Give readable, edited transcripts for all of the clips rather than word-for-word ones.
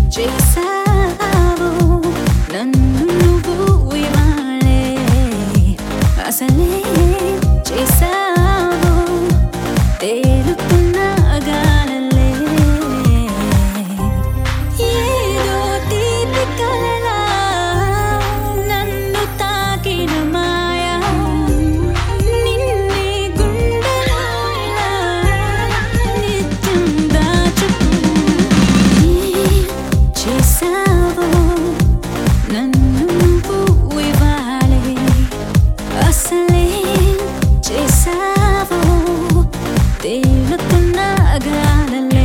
చేసావో నన్ను నువ్వు ఇవాళే అసలే చేసావో తేలుతున్న గాలలే ఏదో తీపి కలలా నన్ను తాకిన మాయా నిన్నే గుండెలో నిత్యం దాచుకుని చేసావో నన్ను నువ్వు ఇవాళే అసలే చేసావో తేలుతున్న గాలలే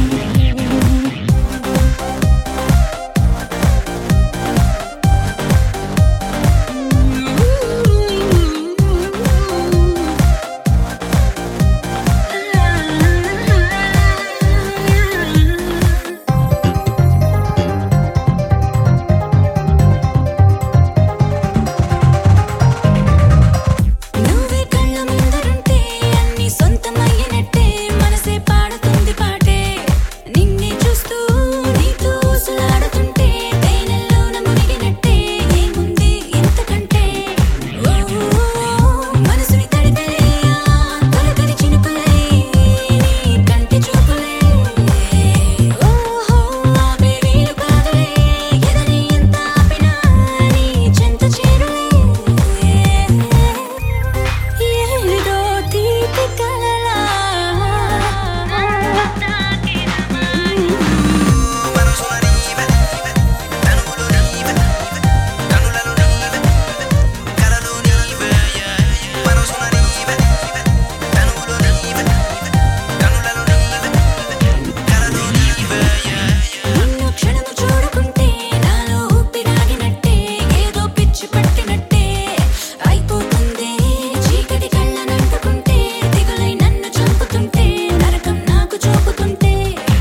నువ్వే కళ్ళ ముందరుంటే అన్ని సొంతమయ్యినట్టే మనసే పాడుతుంది పాటే నిన్నే చూస్తూ నీతో ఊసులాడుతుంటే తేనెల్లోన మునిగినట్టే ఏముంది ఇంతకంటే మనసుని తడిపేయ్యా తొలకరి చినుకులై నీ కంటి చూపులే ఆపే వీలు కాదులే ఎదని ఎంత ఆపినా నీ చెంత చేరులే ఏదో తీపి కలలా నిన్ను క్షణము చూడకుంటే నాలో ఊపిరాగినట్టే ఏదో పిచ్చి పట్టినట్టే అయిపోతుందే చీకటి కళ్ళనంటుకుంటే దిగులై నన్ను చంపుతుంటే నరకం నాకు చూపుతుంటే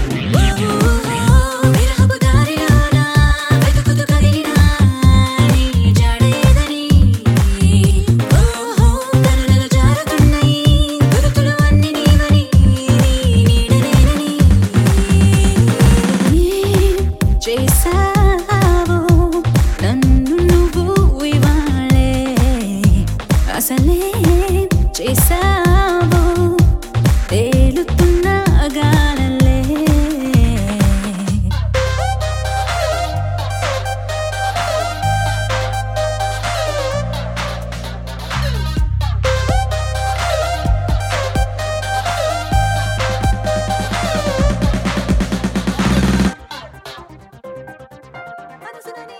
విరహపు దారిలోన వెతుకుతూ కదిలినా నీ జాడేదని కనులలో జారుతున్నాయి గురుతులు అన్ని నీవని నీ నీడనేనని చేసావో నన్ను నువ్వు ఇవాళే అసలే చేసావో తేలుతున్న గాలలే మనసునని